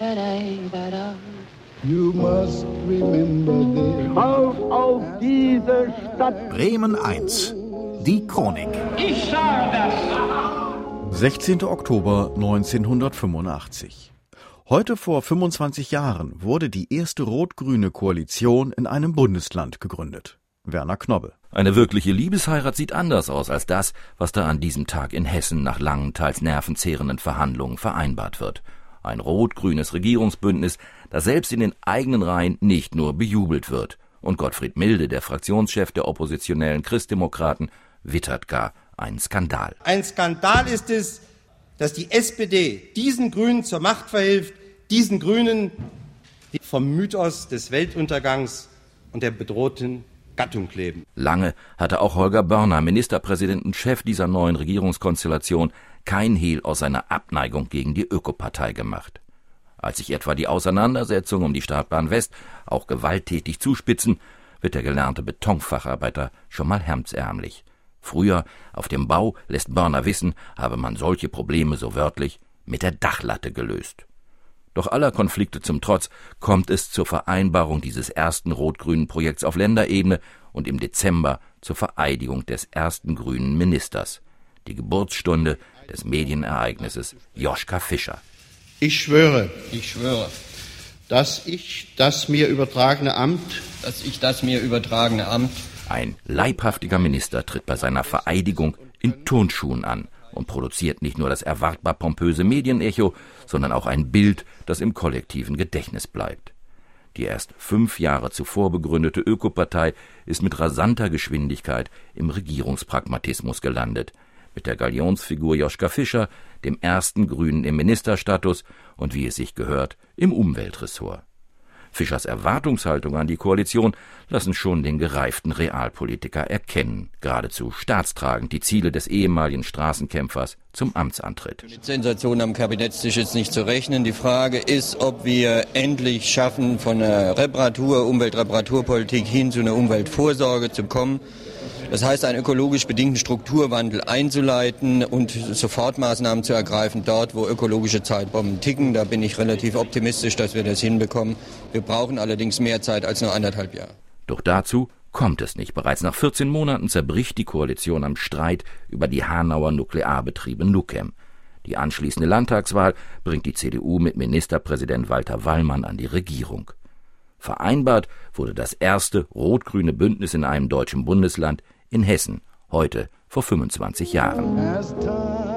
You must remember this. Auf diese Stadt! Bremen 1. Die Chronik. Ich sage das! 16. Oktober 1985. Heute vor 25 Jahren wurde die erste rot-grüne Koalition in einem Bundesland gegründet. Werner Knobbe. Eine wirkliche Liebesheirat sieht anders aus als das, was da an diesem Tag in Hessen nach langen, teils nervenzehrenden Verhandlungen vereinbart wird. Ein rot-grünes Regierungsbündnis, das selbst in den eigenen Reihen nicht nur bejubelt wird. Und Gottfried Milde, der Fraktionschef der oppositionellen Christdemokraten, wittert gar einen Skandal. Ein Skandal ist es, dass die SPD diesen Grünen zur Macht verhilft, diesen Grünen, die vom Mythos des Weltuntergangs und der bedrohten Gattung leben. Lange hatte auch Holger Börner, Ministerpräsident und Chef dieser neuen Regierungskonstellation, kein Hehl aus seiner Abneigung gegen die Ökopartei gemacht. Als sich etwa die Auseinandersetzungen um die Startbahn West auch gewalttätig zuspitzen, wird der gelernte Betonfacharbeiter schon mal hemdsärmlich. Früher, auf dem Bau, lässt Börner wissen, habe man solche Probleme so wörtlich mit der Dachlatte gelöst. Doch aller Konflikte zum Trotz kommt es zur Vereinbarung dieses ersten rot-grünen Projekts auf Länderebene und im Dezember zur Vereidigung des ersten grünen Ministers. Die Geburtsstunde des Medienereignisses Joschka Fischer. Ich schwöre, dass ich das mir übertragene Amt, ein leibhaftiger Minister tritt bei seiner Vereidigung in Turnschuhen an und produziert nicht nur das erwartbar pompöse Medienecho, sondern auch ein Bild, das im kollektiven Gedächtnis bleibt. Die erst 5 Jahre zuvor begründete Ökopartei ist mit rasanter Geschwindigkeit im Regierungspragmatismus gelandet, mit der Galionsfigur Joschka Fischer, dem ersten Grünen im Ministerstatus und, wie es sich gehört, im Umweltressort. Fischers Erwartungshaltung an die Koalition lassen schon den gereiften Realpolitiker erkennen, geradezu staatstragend die Ziele des ehemaligen Straßenkämpfers zum Amtsantritt. Mit Sensationen am Kabinettstisch ist nicht zu rechnen. Die Frage ist, ob wir endlich schaffen, von einer Umweltreparaturpolitik hin zu einer Umweltvorsorge zu kommen. Das heißt, einen ökologisch bedingten Strukturwandel einzuleiten und Sofortmaßnahmen zu ergreifen, dort, wo ökologische Zeitbomben ticken. Da bin ich relativ optimistisch, dass wir das hinbekommen. Wir brauchen allerdings mehr Zeit als nur 1,5 Jahre. Doch dazu kommt es nicht. Bereits nach 14 Monaten zerbricht die Koalition am Streit über die Hanauer Nuklearbetriebe Nukem. Die anschließende Landtagswahl bringt die CDU mit Ministerpräsident Walter Wallmann an die Regierung. Vereinbart wurde das erste rot-grüne Bündnis in einem deutschen Bundesland in Hessen, heute vor 25 Jahren.